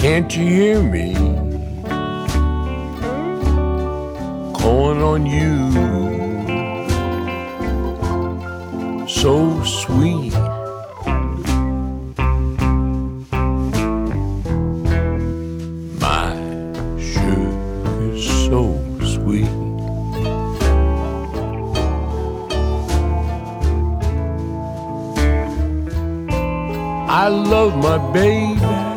Can't you hear me calling on you? So sweet. My sugar, so sweet. I love my baby